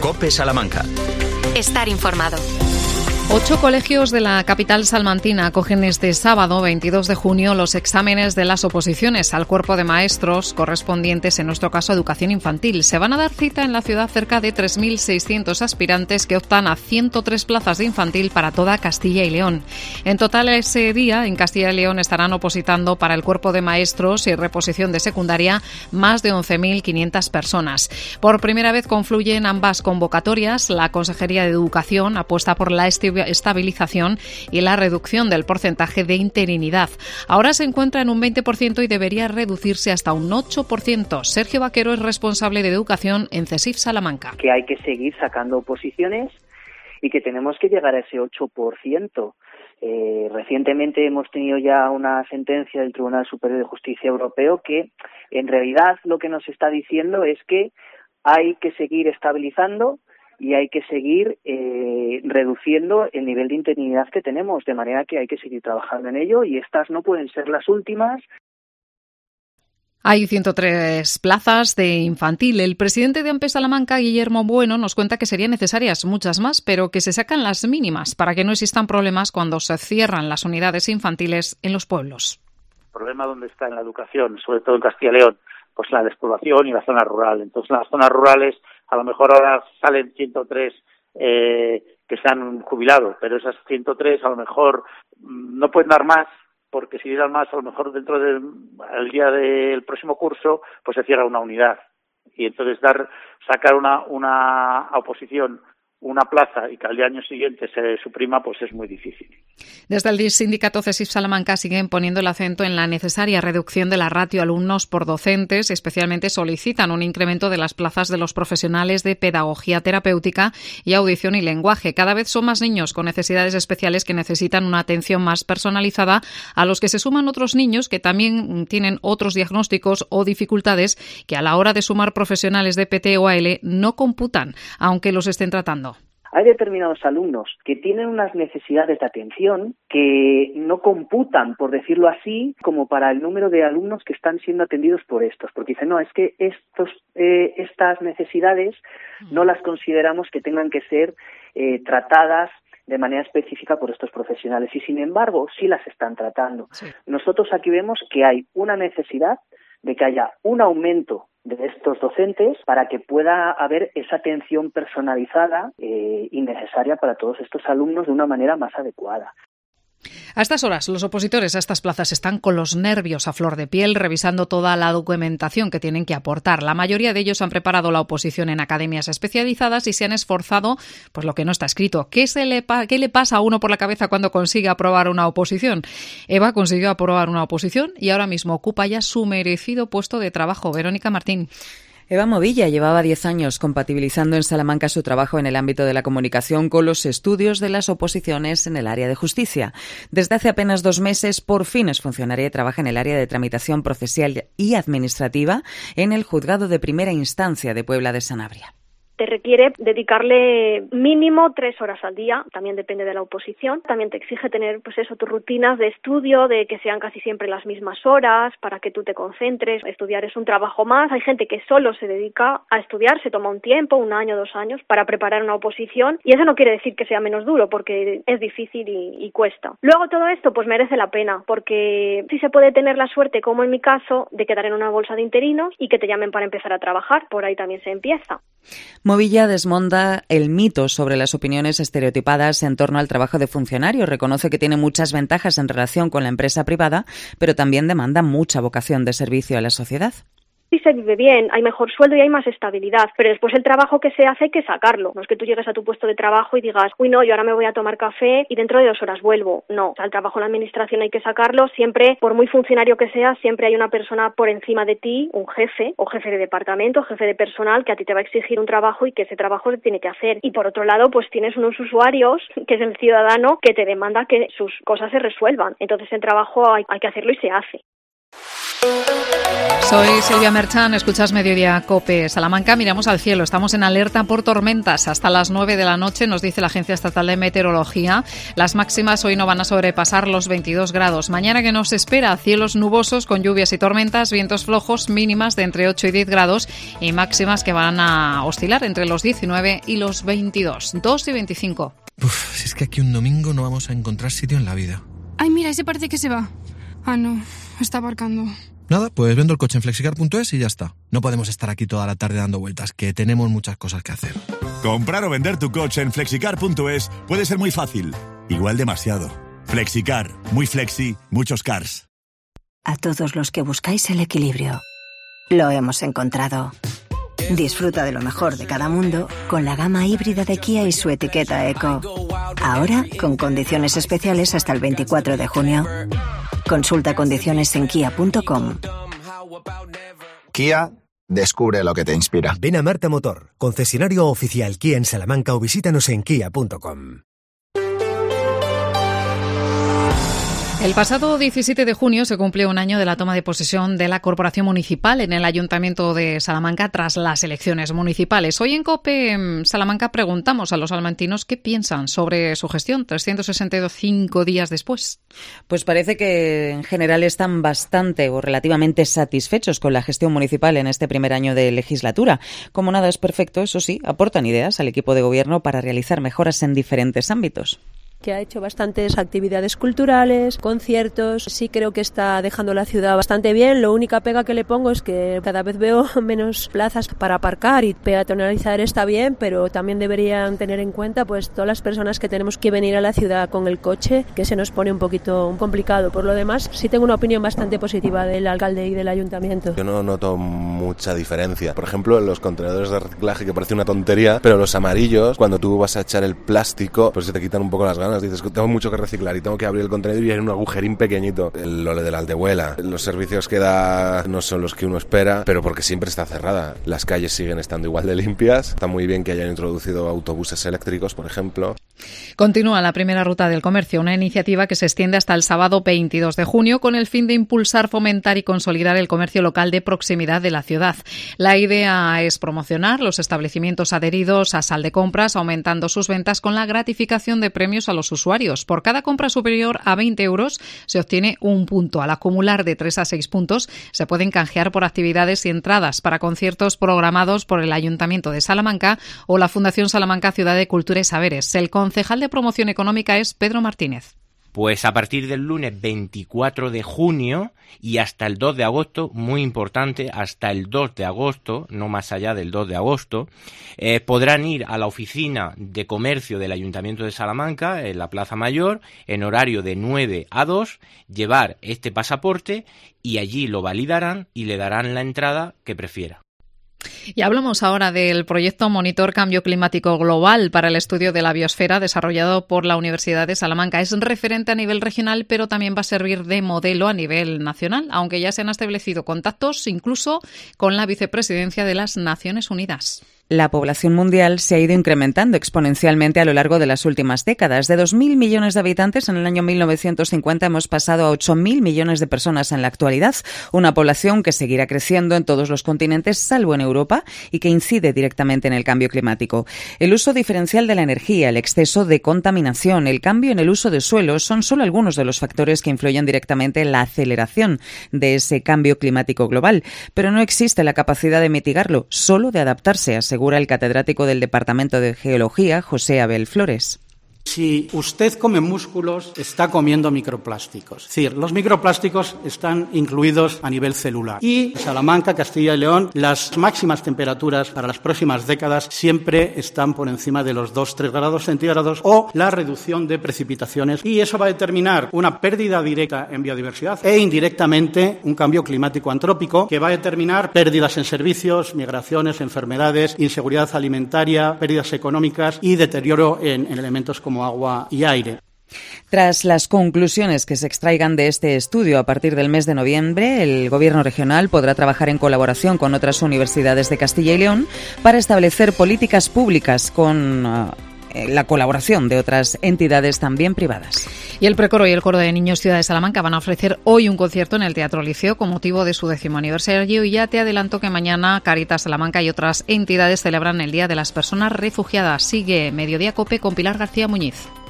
COPE Salamanca. Estar informado. 8 colegios de la capital salmantina acogen este sábado, 22 de junio, los exámenes de las oposiciones al cuerpo de maestros correspondientes, en nuestro caso, a educación infantil. Se van a dar cita en la ciudad cerca de 3.600 aspirantes que optan a 103 plazas de infantil para toda Castilla y León. En total, ese día, en Castilla y León, estarán opositando para el cuerpo de maestros y reposición de secundaria más de 11.500 personas. Por primera vez confluyen ambas convocatorias. La Consejería de Educación apuesta por la estabilización y la reducción del porcentaje de interinidad. Ahora se encuentra en un 20% y debería reducirse hasta un 8%. Sergio Vaquero es responsable de educación en CESIF Salamanca. Que hay que seguir sacando oposiciones y que tenemos que llegar a ese 8%. Recientemente hemos tenido ya una sentencia del Tribunal Superior de Justicia Europeo que en realidad lo que nos está diciendo es que hay que seguir estabilizando y hay que seguir reduciendo el nivel de interinidad que tenemos, de manera que hay que seguir trabajando en ello y estas no pueden ser las últimas. Hay 103 plazas de infantil. El presidente de AMPE Salamanca, Guillermo Bueno, nos cuenta que serían necesarias muchas más, pero que se sacan las mínimas para que no existan problemas cuando se cierran las unidades infantiles en los pueblos. El problema donde está en la educación, sobre todo en Castilla y León, pues la despoblación y la zona rural. Entonces, en las zonas rurales, a lo mejor ahora salen 103 que se han jubilado, pero esas 103 a lo mejor no pueden dar más, porque si dieran más, a lo mejor dentro del día del próximo curso, pues se cierra una unidad. Y entonces sacar una oposición, una plaza y que al día año siguiente se suprima, pues es muy difícil. Desde el sindicato CESIF Salamanca siguen poniendo el acento en la necesaria reducción de la ratio alumnos por docentes. Especialmente solicitan un incremento de las plazas de los profesionales de pedagogía terapéutica y audición y lenguaje. Cada vez son más niños con necesidades especiales que necesitan una atención más personalizada, a los que se suman otros niños que también tienen otros diagnósticos o dificultades que a la hora de sumar profesionales de PT o AL no computan, aunque los estén tratando. Hay determinados alumnos que tienen unas necesidades de atención que no computan, por decirlo así, como para el número de alumnos que están siendo atendidos por estos. Porque dicen, no, es que estas necesidades no las consideramos que tengan que ser tratadas de manera específica por estos profesionales. Y sin embargo, sí las están tratando. Sí. Nosotros aquí vemos que hay una necesidad de que haya un aumento de estos docentes para que pueda haber esa atención personalizada y necesaria para todos estos alumnos de una manera más adecuada. A estas horas, los opositores a estas plazas están con los nervios a flor de piel, revisando toda la documentación que tienen que aportar. La mayoría de ellos han preparado la oposición en academias especializadas y se han esforzado, pues lo que no está escrito. ¿Qué le pasa a uno por la cabeza cuando consigue aprobar una oposición? Eva consiguió aprobar una oposición y ahora mismo ocupa ya su merecido puesto de trabajo. Verónica Martín. Eva Movilla llevaba 10 años compatibilizando en Salamanca su trabajo en el ámbito de la comunicación con los estudios de las oposiciones en el área de justicia. Desde hace apenas 2 meses, por fin es funcionaria y trabaja en el área de tramitación procesal y administrativa en el Juzgado de Primera Instancia de Puebla de Sanabria. Te requiere dedicarle mínimo 3 horas al día, también depende de la oposición. También te exige tener, pues eso, tus rutinas de estudio, de que sean casi siempre las mismas horas, para que tú te concentres. Estudiar es un trabajo más. Hay gente que solo se dedica a estudiar, se toma un tiempo, 1 año, 2 años, para preparar una oposición. Y eso no quiere decir que sea menos duro, porque es difícil y cuesta. Luego todo esto, pues merece la pena, porque sí se puede tener la suerte, como en mi caso, de quedar en una bolsa de interinos y que te llamen para empezar a trabajar. Por ahí también se empieza. Movilla desmonta el mito sobre las opiniones estereotipadas en torno al trabajo de funcionario. Reconoce que tiene muchas ventajas en relación con la empresa privada, pero también demanda mucha vocación de servicio a la sociedad. Sí se vive bien, hay mejor sueldo y hay más estabilidad, pero después el trabajo que se hace hay que sacarlo. No es que tú llegues a tu puesto de trabajo y digas, uy no, yo ahora me voy a tomar café y dentro de 2 horas vuelvo. No, o sea, el trabajo en la administración hay que sacarlo. Siempre, por muy funcionario que seas, siempre hay una persona por encima de ti, un jefe, o jefe de departamento, jefe de personal, que a ti te va a exigir un trabajo y que ese trabajo se tiene que hacer. Y por otro lado, pues tienes unos usuarios, que es el ciudadano, que te demanda que sus cosas se resuelvan. Entonces el trabajo hay que hacerlo y se hace. Soy Silvia Merchan, escuchas Mediodía COPE Salamanca. Miramos al cielo, estamos en alerta por tormentas hasta las 9 de la noche, nos dice la Agencia Estatal de Meteorología. Las máximas hoy no van a sobrepasar los 22 grados. Mañana, que nos espera, cielos nubosos con lluvias y tormentas, vientos flojos, mínimas de entre 8 y 10 grados y máximas que van a oscilar entre los 19 y los 22, 2 y 25. Si es que aquí un domingo no vamos a encontrar sitio en la vida. Ay, mira, ese parece que se va. Ah, no, está aparcando. Nada, pues vendo el coche en flexicar.es y ya está. No podemos estar aquí toda la tarde dando vueltas, que tenemos muchas cosas que hacer. Comprar o vender tu coche en flexicar.es puede ser muy fácil, igual demasiado. Flexicar, muy flexi, muchos cars. A todos los que buscáis el equilibrio, lo hemos encontrado. Disfruta de lo mejor de cada mundo con la gama híbrida de Kia y su etiqueta Eco. Ahora con condiciones especiales hasta el 24 de junio. Consulta condiciones en kia.com. Kia, descubre lo que te inspira. Ven a Marta Motor, concesionario oficial Kia en Salamanca, o visítanos en kia.com. El pasado 17 de junio se cumplió un año de la toma de posesión de la Corporación Municipal en el Ayuntamiento de Salamanca tras las elecciones municipales. Hoy en COPE Salamanca preguntamos a los salmantinos qué piensan sobre su gestión 365 días después. Pues parece que en general están bastante o relativamente satisfechos con la gestión municipal en este primer año de legislatura. Como nada es perfecto, eso sí, aportan ideas al equipo de gobierno para realizar mejoras en diferentes ámbitos. Que ha hecho bastantes actividades culturales, conciertos. Sí, creo que está dejando la ciudad bastante bien. La única pega que le pongo es que cada vez veo menos plazas para aparcar, y peatonalizar está bien, pero también deberían tener en cuenta pues todas las personas que tenemos que venir a la ciudad con el coche, que se nos pone un poquito complicado. Por lo demás, sí tengo una opinión bastante positiva del alcalde y del ayuntamiento. Yo no noto mucha diferencia. Por ejemplo, en los contenedores de reciclaje, que parece una tontería, pero los amarillos, cuando tú vas a echar el plástico, pues se te quitan un poco las ganas. Dices que tengo mucho que reciclar y tengo que abrir el contenedor y hay un agujerín pequeñito. Lo de la aldehuela, los servicios que da no son los que uno espera, pero porque siempre está cerrada. Las calles siguen estando igual de limpias. Está muy bien que hayan introducido autobuses eléctricos, por ejemplo. Continúa la primera ruta del comercio, una iniciativa que se extiende hasta el sábado 22 de junio con el fin de impulsar, fomentar y consolidar el comercio local de proximidad de la ciudad. La idea es promocionar los establecimientos adheridos a Sal de Compras, aumentando sus ventas con la gratificación de premios a los usuarios. Por cada compra superior a 20 euros se obtiene un punto. Al acumular de 3 a 6 puntos se pueden canjear por actividades y entradas para conciertos programados por el Ayuntamiento de Salamanca o la Fundación Salamanca Ciudad de Cultura y Saberes. El concejal de Promoción Económica es Pedro Martínez. Pues a partir del lunes 24 de junio y hasta el 2 de agosto, muy importante, hasta el 2 de agosto, no más allá del 2 de agosto, podrán ir a la oficina de comercio del Ayuntamiento de Salamanca, en la Plaza Mayor, en horario de 9 a 2, llevar este pasaporte y allí lo validarán y le darán la entrada que prefiera. Y hablamos ahora del proyecto Monitor Cambio Climático Global para el estudio de la biosfera desarrollado por la Universidad de Salamanca. Es referente a nivel regional, pero también va a servir de modelo a nivel nacional, aunque ya se han establecido contactos incluso con la vicepresidencia de las Naciones Unidas. La población mundial se ha ido incrementando exponencialmente a lo largo de las últimas décadas. De 2.000 millones de habitantes en el año 1950 hemos pasado a 8.000 millones de personas en la actualidad. Una población que seguirá creciendo en todos los continentes, salvo en Europa, y que incide directamente en el cambio climático. El uso diferencial de la energía, el exceso de contaminación, el cambio en el uso de suelos son solo algunos de los factores que influyen directamente en la aceleración de ese cambio climático global. Pero no existe la capacidad de mitigarlo, solo de adaptarse, asegura el catedrático del Departamento de Geología, José Abel Flores. Si usted come músculos, está comiendo microplásticos. Es decir, los microplásticos están incluidos a nivel celular. Y en Salamanca, Castilla y León, las máximas temperaturas para las próximas décadas siempre están por encima de los 2-3 grados centígrados o la reducción de precipitaciones. Y eso va a determinar una pérdida directa en biodiversidad e indirectamente un cambio climático antrópico que va a determinar pérdidas en servicios, migraciones, enfermedades, inseguridad alimentaria, pérdidas económicas y deterioro en elementos como agua y aire. Tras las conclusiones que se extraigan de este estudio a partir del mes de noviembre, el Gobierno regional podrá trabajar en colaboración con otras universidades de Castilla y León para establecer políticas públicas con la colaboración de otras entidades también privadas. Y el Precoro y el Coro de Niños Ciudad de Salamanca van a ofrecer hoy un concierto en el Teatro Liceo con motivo de su 10º aniversario, y ya te adelanto que mañana Caritas Salamanca y otras entidades celebran el Día de las Personas Refugiadas. Sigue Mediodía COPE con Pilar García Muñiz.